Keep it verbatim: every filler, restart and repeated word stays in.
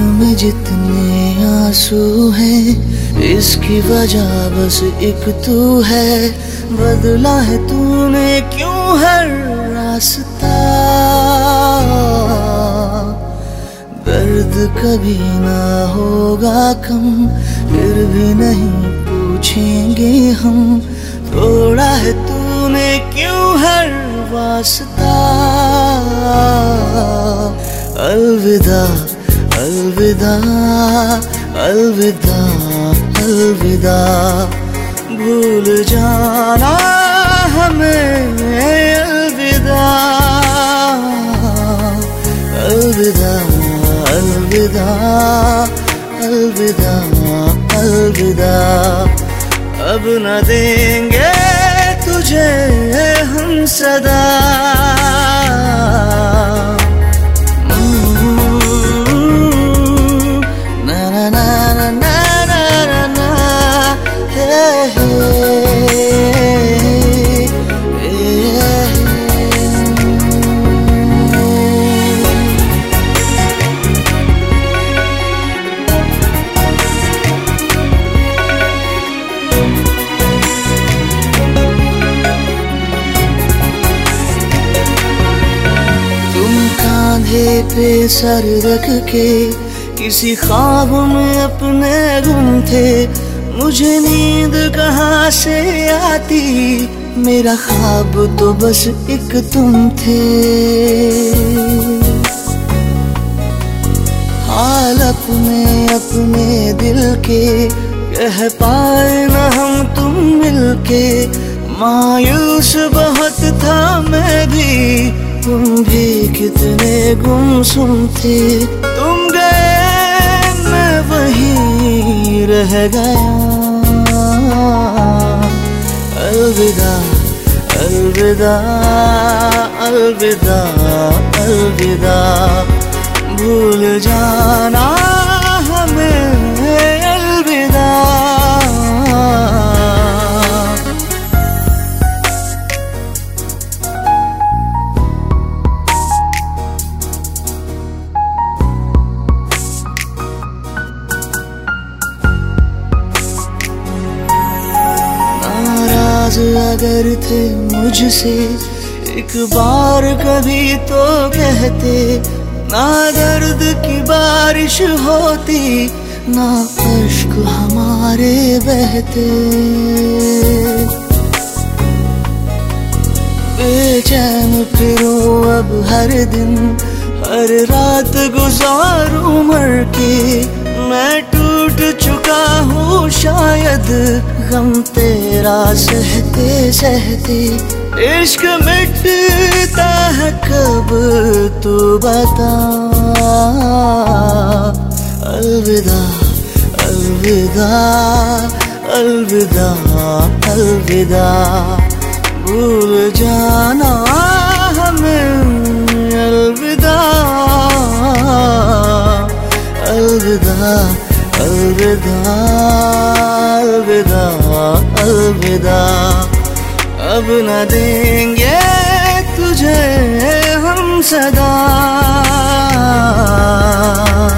में जितने आंसू हैं, इसकी वजह बस एक तू है। बदला है तूने क्यों हर रास्ता, दर्द कभी ना होगा कम, फिर भी नहीं पूछेंगे हम। तोड़ा है तूने क्यों हर वास्ता, अलविदा अलविदा अलविदा अलविदा। भूल जाना हमें अलविदा, अलविदा अलविदा अलविदा अलविदा। अब न देंगे तुझे हम सदा, पे सर रख के किसी ख्वाब में अपने गुम थे। मुझे नींद कहाँ से आती, मेरा ख्वाब तो बस एक तुम थे। हाल अपने अपने दिल के कह पाए न हम तुम मिलके। मायूस बहुत था मैं भी, तुम भी कितने गुमसुम थे। तुम गए मैं वहीं रह गया, अलविदा अलविदा अलविदा अलविदा। भूल जाना हमें अलविदा। अगर थे मुझसे एक बार कभी तो कहते, ना दर्द की बारिश होती ना अश्क हमारे बहते। बेचैन फिरूं अब हर दिन, हर रात गुजारूं मर के। मैं टूट चुका हूँ शायद गम तेरा सहते सहते। इश्क मिटता है कब तू बता, अलविदा अलविदा अलविदा अलविदा। भूल जाना हमें अलविदा, अलविदा अलविदा अलविदा अलविदा। अब न देंगे तुझे हम सदा।